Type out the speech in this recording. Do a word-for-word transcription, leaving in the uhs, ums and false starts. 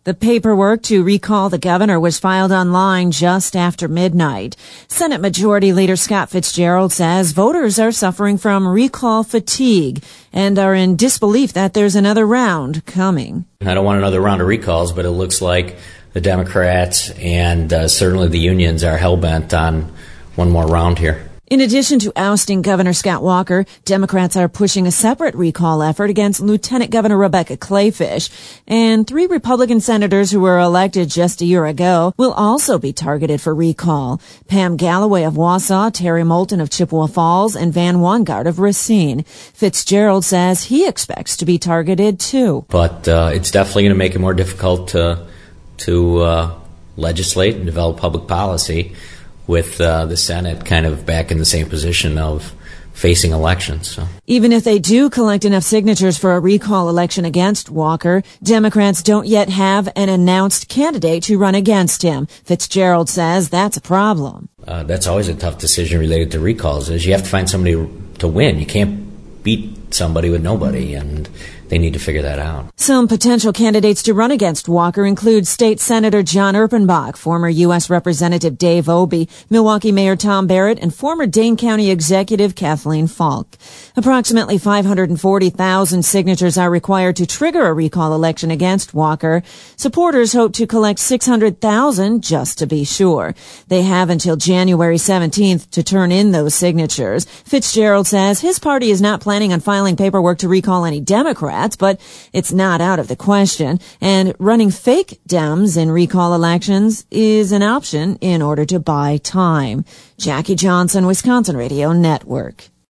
The paperwork to recall the governor was filed online just after midnight. Senate Majority Leader Scott Fitzgerald says voters are suffering from recall fatigue and are in disbelief that there's another round coming. I don't want another round of recalls, but it looks like the Democrats and uh, certainly the unions are hell-bent on one more round here. In addition to ousting Governor Scott Walker, Democrats are pushing a separate recall effort against Lieutenant Governor Rebecca Kleefisch. And three Republican senators who were elected just a year ago will also be targeted for recall. Pam Galloway of Wausau, Terry Moulton of Chippewa Falls, and Van Wangard of Racine. Fitzgerald says he expects to be targeted too. But uh, it's definitely going to make it more difficult to, to uh, legislate and develop public policy with uh, the Senate kind of back in the same position of facing elections. So. Even if they do collect enough signatures for a recall election against Walker, Democrats don't yet have an announced candidate to run against him. Fitzgerald says that's a problem. Uh, that's always a tough decision related to recalls, is you have to find somebody to win. You can't beat somebody with nobody, and they need to figure that out. Some potential candidates to run against Walker include State Senator John Erpenbach, former U S Representative Dave Obey, Milwaukee Mayor Tom Barrett, and former Dane County Executive Kathleen Falk. Approximately five hundred forty thousand signatures are required to trigger a recall election against Walker. Supporters hope to collect six hundred thousand just to be sure. They have until January seventeenth to turn in those signatures. Fitzgerald says his party is not planning on filing paperwork to recall any Democrats, but it's not out of the question. And running fake Dems in recall elections is an option in order to buy time. Jackie Johnson, Wisconsin Radio Network.